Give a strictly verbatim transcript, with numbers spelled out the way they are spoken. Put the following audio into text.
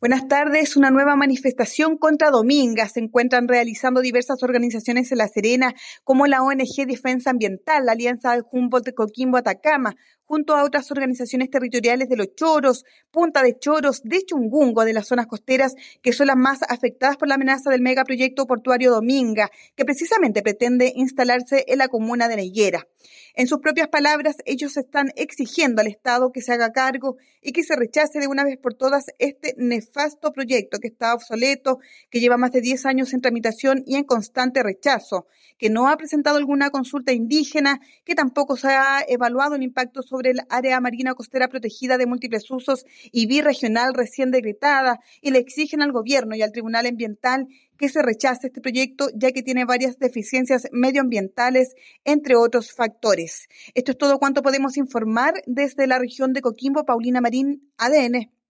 Buenas tardes. Una nueva manifestación contra Dominga se encuentran realizando diversas organizaciones en La Serena, como la O N G Defensa Ambiental, la Alianza de Humboldt de Coquimbo Atacama, junto a otras organizaciones territoriales de Los Choros, Punta de Choros, de Chungungo, de las zonas costeras, que son las más afectadas por la amenaza del megaproyecto portuario Dominga, que precisamente pretende instalarse en la comuna de La Higuera. En sus propias palabras, ellos están exigiendo al Estado que se haga cargo y que se rechace de una vez por todas este nefasto proyecto que está obsoleto, que lleva más de diez años en tramitación y en constante rechazo, que no ha presentado alguna consulta indígena, que tampoco se ha evaluado el impacto sobre el área marina costera protegida de múltiples usos y birregional recién decretada, y le exigen al gobierno y al Tribunal Ambiental que se rechace este proyecto, ya que tiene varias deficiencias medioambientales, entre otros factores. Esto es todo cuanto podemos informar desde la región de Coquimbo. Paulina Marín, A D N.